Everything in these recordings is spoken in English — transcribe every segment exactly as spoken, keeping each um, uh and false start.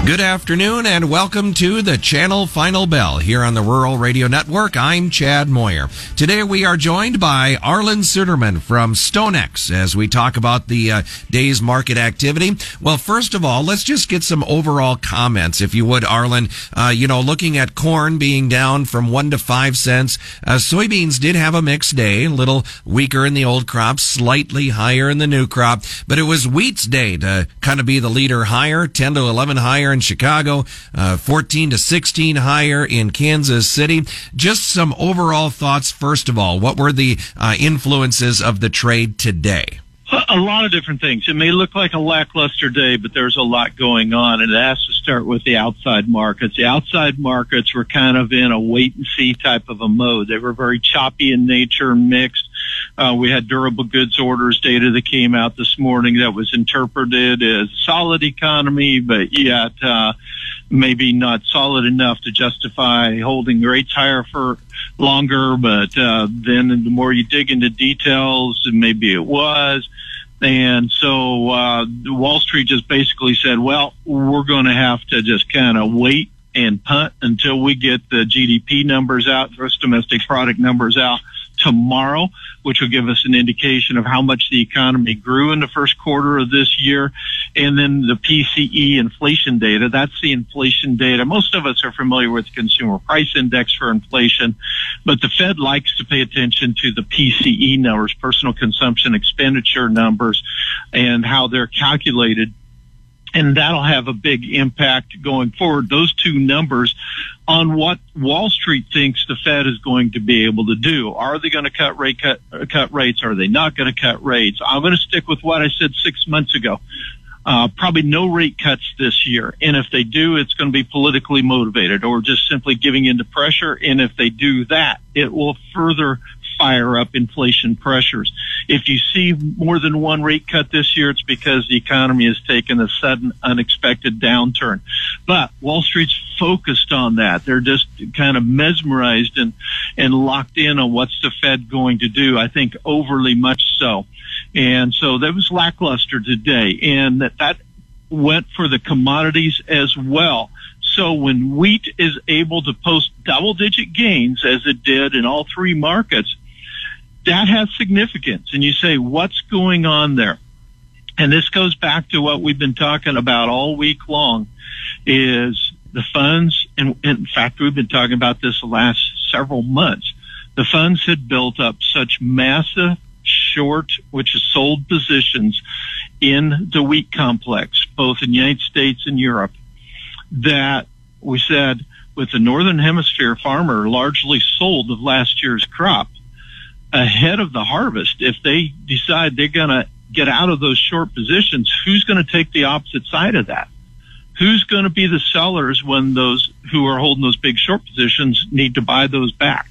Good afternoon and welcome to the Channel Final Bell here on the Rural Radio Network. I'm Chad Moyer. Today we are joined by Arlan Suderman from StoneX as we talk about the uh, day's market activity. Well, first of all, let's just get some overall comments, if you would, Arlan. Uh, you know, looking at corn being down from one to five cents. Uh, soybeans did have a mixed day, a little weaker in the old crop, slightly higher in the new crop, but it was wheat's day to kind of be the leader higher, ten to eleven higher in Chicago, uh, fourteen to sixteen higher in Kansas City. Just some overall thoughts, first of all. What were the uh, influences of the trade today? A lot of different things. It may look like a lackluster day, but there's a lot going on, and it has to start with the outside markets. The outside markets were kind of in a wait-and-see type of a mode. They were very choppy in nature, mixed. Uh, we had durable goods orders data that came out this morning that was interpreted as solid economy, but yet uh, maybe not solid enough to justify holding rates higher for longer. But uh, then the more you dig into details, maybe it was. And so uh, Wall Street just basically said, well, we're going to have to just kind of wait and punt until we get the G D P numbers out, gross domestic product numbers out tomorrow, which will give us an indication of how much the economy grew in the first quarter of this year. And then the P C E inflation data, that's the inflation data. Most of us are familiar with the Consumer Price Index for inflation, but the Fed likes to pay attention to the P C E numbers, personal consumption expenditure numbers, and how they're calculated. And that'll have a big impact going forward, those two numbers, on what Wall Street thinks the Fed is going to be able to do. Are they going to cut rate cut, cut rates? Are they not going to cut rates? I'm going to stick with what I said six months ago. Uh, probably no rate cuts this year. And if they do, it's going to be politically motivated or just simply giving into pressure. And if they do that, it will further fire up inflation pressures. If you see more than one rate cut this year, it's because the economy has taken a sudden, unexpected downturn. But Wall Street's focused on that. They're just kind of mesmerized and, and locked in on what's the Fed going to do, I think overly much so. And so that was lackluster today, and that, that went for the commodities as well. So when wheat is able to post double-digit gains, as it did in all three markets, that has significance. And you say, what's going on there? And this goes back to what we've been talking about all week long, is the funds, and in fact, we've been talking about this the last several months. The funds had built up such massive short, which is sold positions in the wheat complex, both in the United States and Europe, that we said with the Northern Hemisphere farmer largely sold of last year's crop ahead of the harvest. If they decide they're going to get out of those short positions, who's going to take the opposite side of that? Who's going to be the sellers when those who are holding those big short positions need to buy those back?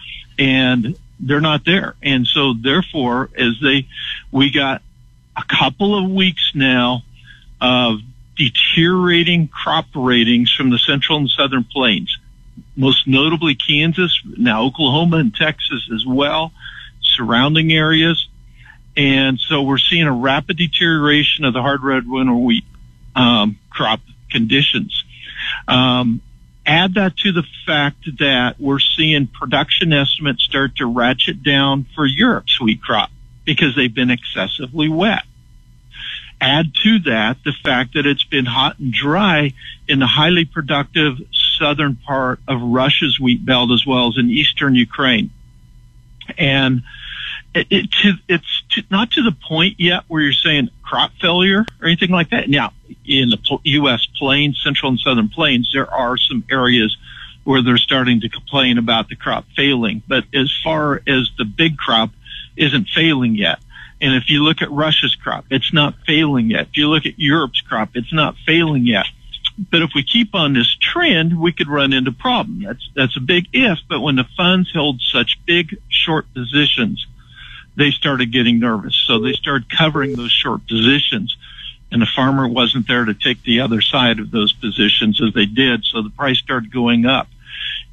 And they're not there. And so therefore, as they, we got a couple of weeks now of deteriorating crop ratings from the central and southern plains, most notably Kansas, now Oklahoma and Texas as well, surrounding areas. And so we're seeing a rapid deterioration of the hard red winter wheat um, crop conditions. Um, add that to the fact that we're seeing production estimates start to ratchet down for Europe's wheat crop because they've been excessively wet. Add to that the fact that it's been hot and dry in the highly productive southern part of Russia's wheat belt as well as in eastern Ukraine. And it, it, it's to, not to the point yet where you're saying crop failure or anything like that. Now, in the U S plains, central and southern plains, there are some areas where they're starting to complain about the crop failing. But as far as the big crop isn't failing yet. And if you look at Russia's crop, it's not failing yet. If you look at Europe's crop, it's not failing yet. But if we keep on this trend, we could run into problems. That's, that's a big if, but when the funds held such big short positions, they started getting nervous. So they started covering those short positions, and the farmer wasn't there to take the other side of those positions as they did. So the price started going up.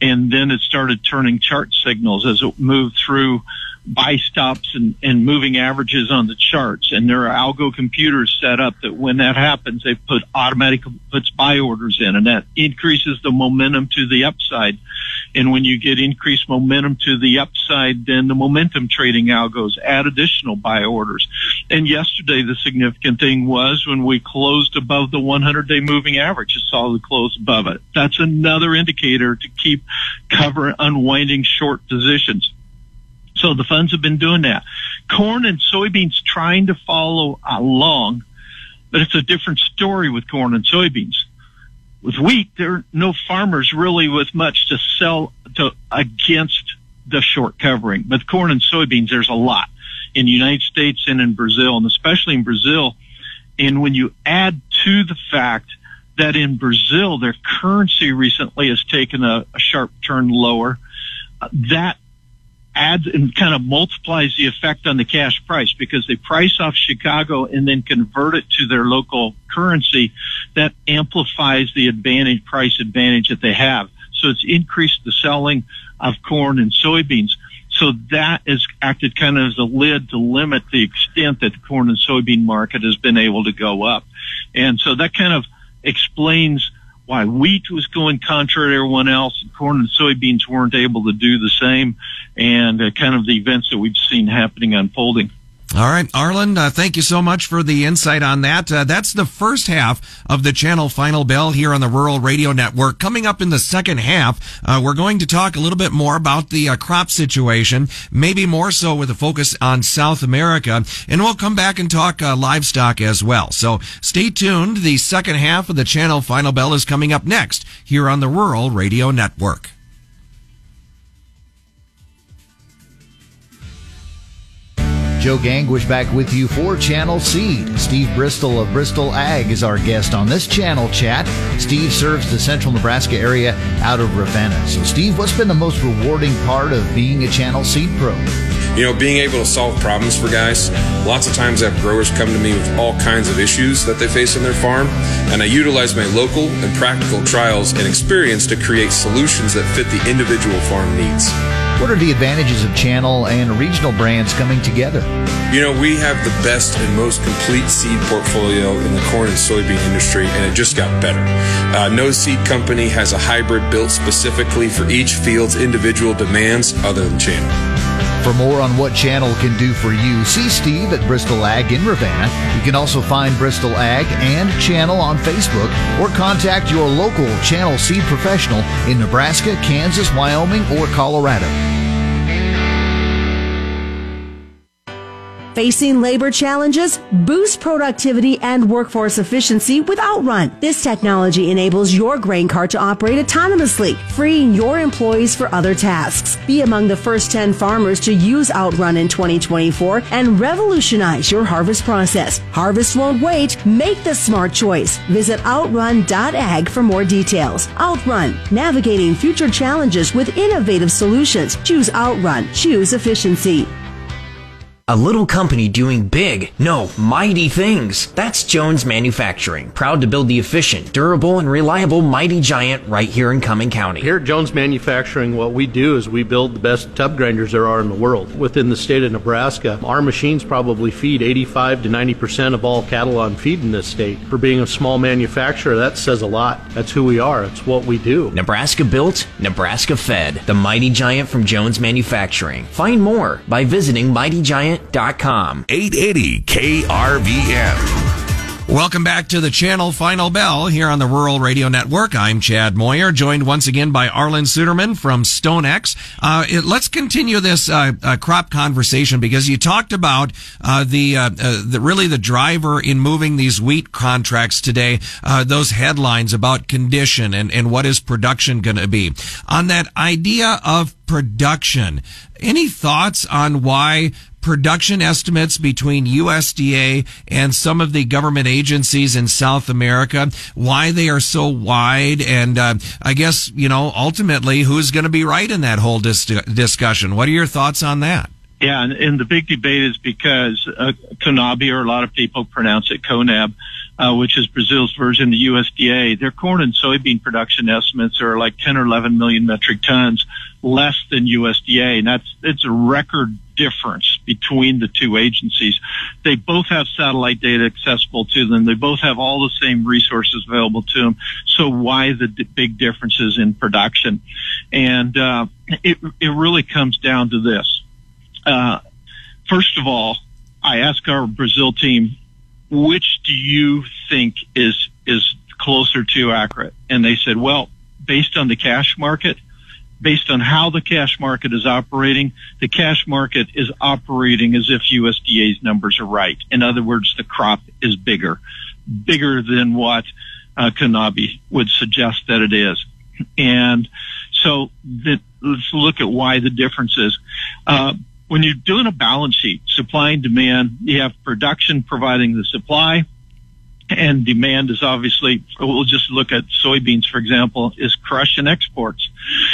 and then it started turning chart signals as it moved through buy stops and, and moving averages on the charts. And there are algo computers set up that when that happens, they put automatic puts buy orders in, and that increases the momentum to the upside. And when you get increased momentum to the upside, then the momentum trading algos add additional buy orders. And yesterday, the significant thing was when we closed above the one hundred day moving average, it solidly closed above it. That's another indicator to keep cover unwinding short positions. So the funds have been doing that. Corn and soybeans trying to follow along, but it's a different story with corn and soybeans. With wheat, there are no farmers really with much to sell to against the short covering. But corn and soybeans, there's a lot in the United States and in Brazil, and especially in Brazil. And when you add to the fact that in Brazil, their currency recently has taken a, a sharp turn lower, uh, that adds and kind of multiplies the effect on the cash price, because they price off Chicago and then convert it to their local currency. That amplifies the advantage, price advantage that they have. So it's increased the selling of corn and soybeans. So that has acted kind of as a lid to limit the extent that the corn and soybean market has been able to go up. And so that kind of explains why wheat was going contrary to everyone else, and corn and soybeans weren't able to do the same, and uh, kind of the events that we've seen happening unfolding. All right, Arlen, uh, thank you so much for the insight on that. Uh, that's the first half of the Channel Final Bell here on the Rural Radio Network. Coming up in the second half, uh, we're going to talk a little bit more about the uh, crop situation, maybe more so with a focus on South America, and we'll come back and talk uh, livestock as well. So stay tuned. The second half of the Channel Final Bell is coming up next here on the Rural Radio Network. Joe Gangwish back with you for Channel Seed. Steve Bristol of Bristol Ag is our guest on this channel chat. Steve serves the central Nebraska area out of Ravenna. So, Steve, what's been the most rewarding part of being a Channel Seed pro? You know, being able to solve problems for guys. Lots of times I have growers come to me with all kinds of issues that they face on their farm, and I utilize my local and practical trials and experience to create solutions that fit the individual farm needs. What are the advantages of channel and regional brands coming together? You know, we have the best and most complete seed portfolio in the corn and soybean industry, and it just got better. Uh, no seed company has a hybrid built specifically for each field's individual demands other than Channel. For more on what Channel can do for you, see Steve at Bristol Ag in Ravenna. You can also find Bristol Ag and Channel on Facebook, or contact your local Channel Seed professional in Nebraska, Kansas, Wyoming, or Colorado. Facing labor challenges? Boost productivity and workforce efficiency with Outrun. This technology enables your grain cart to operate autonomously, freeing your employees for other tasks. Be among the first ten farmers to use Outrun in twenty twenty-four and revolutionize your harvest process. Harvest won't wait. Make the smart choice. Visit outrun dot ag for more details. Outrun, navigating future challenges with innovative solutions. Choose Outrun. Choose efficiency. A little company doing big, no, mighty things. That's Jones Manufacturing, proud to build the efficient, durable, and reliable Mighty Giant right here in Cumming County. Here at Jones Manufacturing, what we do is we build the best tub grinders there are in the world. Within the state of Nebraska, our machines probably feed eighty-five to ninety percent of all cattle on feed in this state. For being a small manufacturer, that says a lot. That's who we are. It's what we do. Nebraska built, Nebraska fed. The Mighty Giant from Jones Manufacturing. Find more by visiting mighty giant dot com. eight eighty K R V M. Welcome back to the Channel Final Bell here on the Rural Radio Network. I'm Chad Moyer, joined once again by Arlen Suderman from StoneX. Uh, it, let's continue this uh, uh, crop conversation, because you talked about uh, the, uh, uh, the really the driver in moving these wheat contracts today. Uh, those headlines about condition and and what is production going to be. On that idea of production, any thoughts on why production estimates between U S D A and some of the government agencies in South America, why they are so wide, and uh, I guess, you know, ultimately who's going to be right in that whole dis- discussion? What are your thoughts on that? Yeah, and, and the big debate is because uh, CONABI, or a lot of people pronounce it CONAB, uh, which is Brazil's version of the U S D A, their corn and soybean production estimates are like ten or eleven million metric tons less than U S D A. And that's, it's a record difference between the two agencies. They both have satellite data accessible to them. They both have all the same resources available to them. So why the d- big differences in production? And, uh, it, it really comes down to this. Uh, first of all, I asked our Brazil team, which do you think is, is closer to accurate? And they said, well, based on the cash market, based on how the cash market is operating, the cash market is operating as if U S D A's numbers are right. In other words, the crop is bigger, bigger than what uh, Kanabi would suggest that it is. And so that, let's look at why the difference is. Uh, when you're doing a balance sheet, supply and demand, you have production providing the supply, and demand is obviously, we'll just look at soybeans, for example, is crush and exports.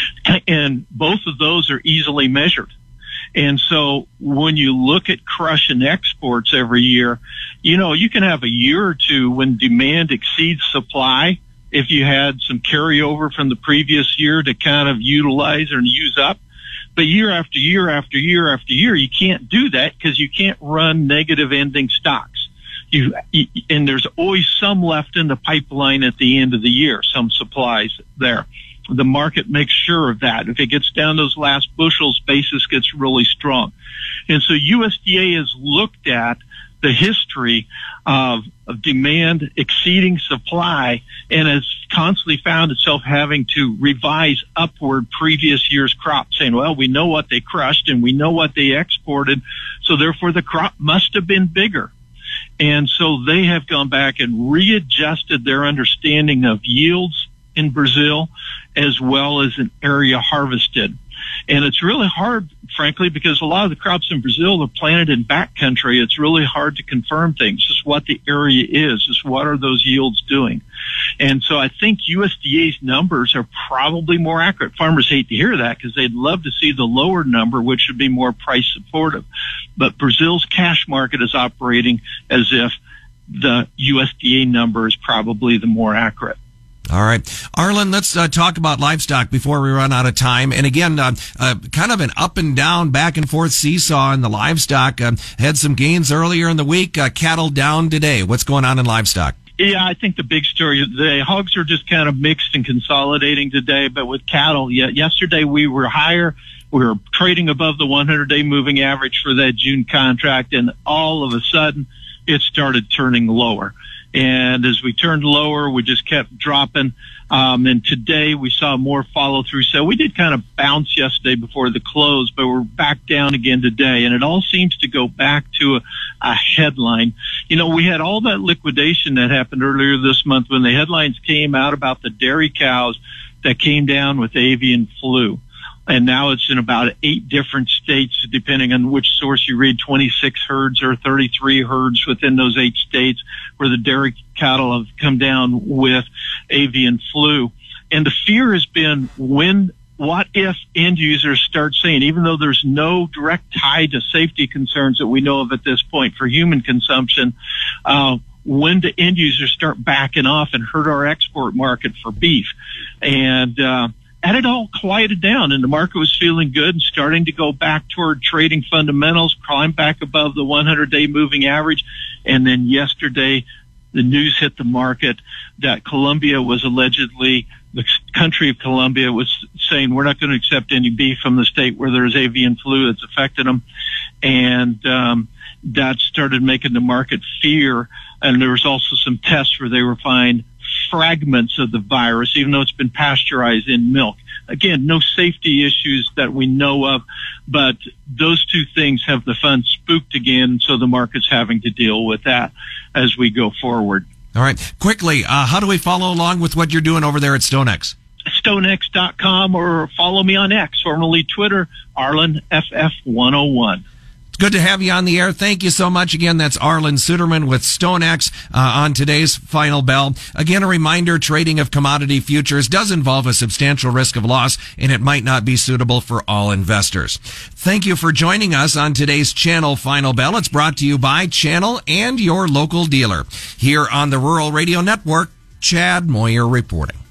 And both of those are easily measured. And so when you look at crush and exports every year, you know, you can have a year or two when demand exceeds supply if you had some carryover from the previous year to kind of utilize or use up. But year after year after year after year, you can't do that because you can't run negative ending stocks. You, and there's always some left in the pipeline at the end of the year, some supplies there. The market makes sure of that. If it gets down those last bushels, basis gets really strong. And so U S D A has looked at the history of, of demand exceeding supply and has constantly found itself having to revise upward previous year's crop, saying, well, we know what they crushed and we know what they exported, so therefore the crop must have been bigger. And so they have gone back and readjusted their understanding of yields in Brazil as well as an area harvested. And it's really hard, frankly, because a lot of the crops in Brazil are planted in backcountry. It's really hard to confirm things. Just what the area is, just what are those yields doing. And so I think U S D A's numbers are probably more accurate. Farmers hate to hear that because they'd love to see the lower number, which would be more price supportive. But Brazil's cash market is operating as if the U S D A number is probably the more accurate. All right. Arlen, let's uh, talk about livestock before we run out of time. And again, uh, uh, kind of an up and down, back and forth seesaw in the livestock. Uh, had some gains earlier in the week. Uh, cattle down today. What's going on in livestock? Yeah, I think the big story today, hogs are just kind of mixed and consolidating today. But with cattle, yeah, yesterday we were higher. We were trading above the one hundred day moving average for that June contract. And all of a sudden, it started turning lower. And as we turned lower, we just kept dropping. Um, and today we saw more follow through. So we did kind of bounce yesterday before the close, but we're back down again today. And it all seems to go back to a, a headline. You know, we had all that liquidation that happened earlier this month when the headlines came out about the dairy cows that came down with avian flu. And now it's in about eight different states, depending on which source you read, twenty-six herds or thirty-three herds within those eight states where the dairy cattle have come down with avian flu. And the fear has been when, what if end users start saying, even though there's no direct tie to safety concerns that we know of at this point for human consumption, uh, when do end users start backing off and hurt our export market for beef? And, uh, And it all quieted down, and the market was feeling good and starting to go back toward trading fundamentals, climb back above the one hundred day moving average. And then yesterday, the news hit the market that Colombia was allegedly, the country of Colombia was saying, we're not going to accept any beef from the state where there's avian flu that's affected them. And um, that started making the market fear. And there was also some tests where they were finding fragments of the virus, even though it's been pasteurized in milk. Again, no safety issues that we know of, but those two things have the fund spooked again, so the market's having to deal with that as we go forward. All right. Quickly, uh, how do we follow along with what you're doing over there at StoneX? StoneX dot com or follow me on X, formerly Twitter, Arlen F F one oh one. Good to have you on the air. Thank you so much. Again, that's Arlen Suderman with StoneX uh, on today's Final Bell. Again, a reminder, trading of commodity futures does involve a substantial risk of loss, and it might not be suitable for all investors. Thank you for joining us on today's Channel Final Bell. It's brought to you by Channel and your local dealer. Here on the Rural Radio Network, Chad Moyer reporting.